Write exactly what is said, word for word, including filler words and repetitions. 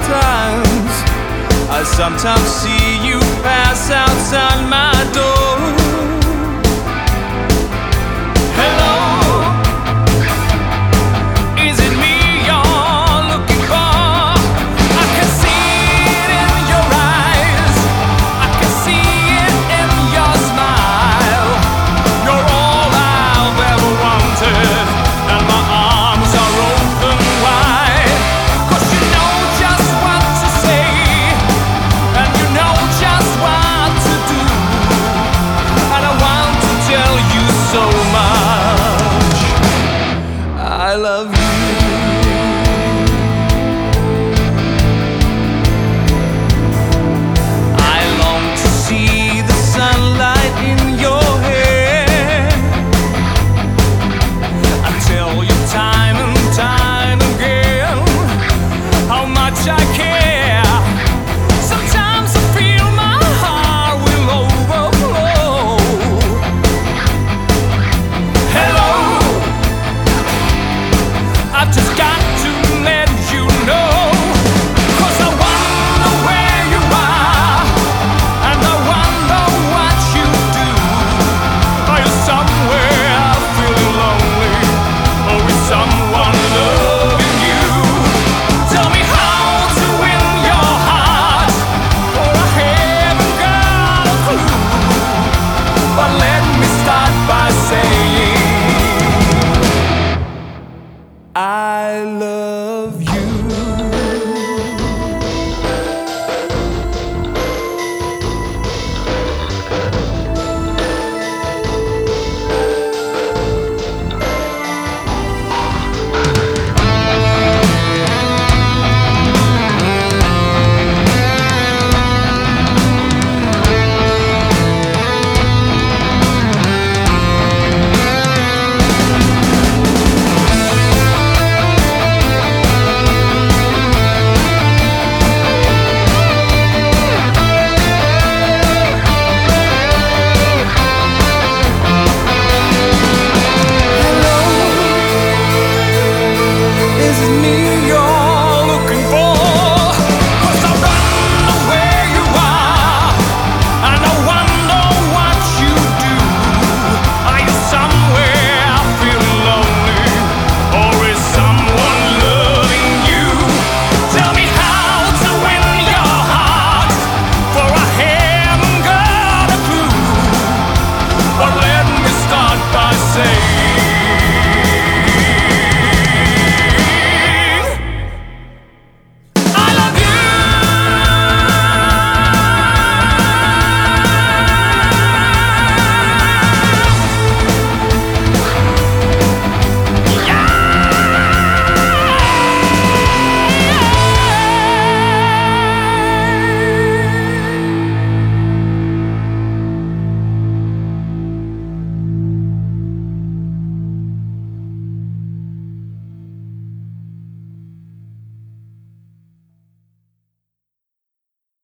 times I sometimes see you pass outside my door. Hello, is it me you're looking for? I can see it in your eyes, I can see it in your smile. You're all I've ever wanted, and my arms are open wide. 'Cause you know just what to say, and you know just what to do, and I want to tell you so much I love you. I long to see the sunlight in your hair, I tell you time and time again how much I care.